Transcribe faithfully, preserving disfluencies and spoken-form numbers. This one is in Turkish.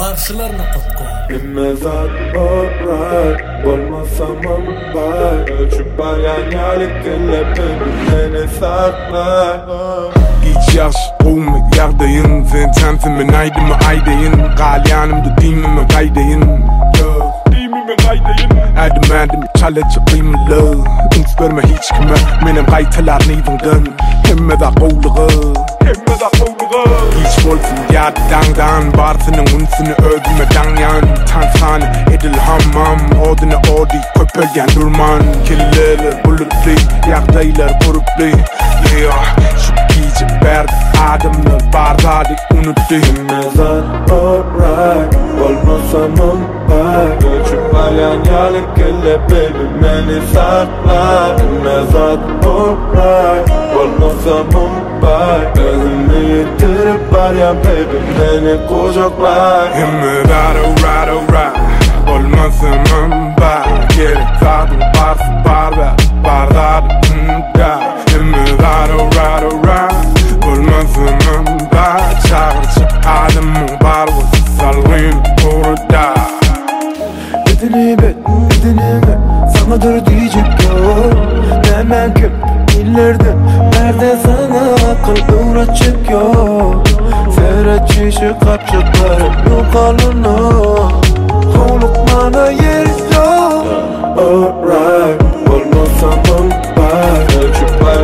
karşılarına tutku. Bilmezat alright, olmasamam bay. Ölçüp baryan yalik güllepin beni saklar. Hiç yaş olma yardayın. Sen sensin ben aydımı aydayın. Galyanımda dimimi kaydayın. Dimimi kaydayın. Erdim erdim çalıcı kıymalı. Ünç verme hiç kime. Benim kaytalar neyvundan. Hemme da qovluğu. Hemme da qovluğu. Hiç bolsun yadı dangdan. Barsının unsunu ödüme danyan. Tansane edil hammam. Odine odi köpölgen durman. Killeler bulutlu. Yağdaylar kuruplu. Yeah. Giyce berdi adımlar bardadik unuttu. Bilmezat alright, olmasamam bay. Ölçüp baryan yalik güllepin beni saklar. Bilmezat alright, olmasamam bay. Gözümü yitirip baryan baby beni kucaklar. Hemme ride alright alright, olmasamam bay. Gerek zaten varsın barda bardadik unuttu. Hemme ride alright alright, olmasamam bay. Çağırıcı adımın barvası salgın orada. Bedenime, bedenime sanadır diyecek yok. Hemen köp illerden nerede sana akıl uğraşacak yok. Ferhat şişi kapçıkları yok alına. Kovluk bana yer yok. Alright, olmasamam bay. Ölçüp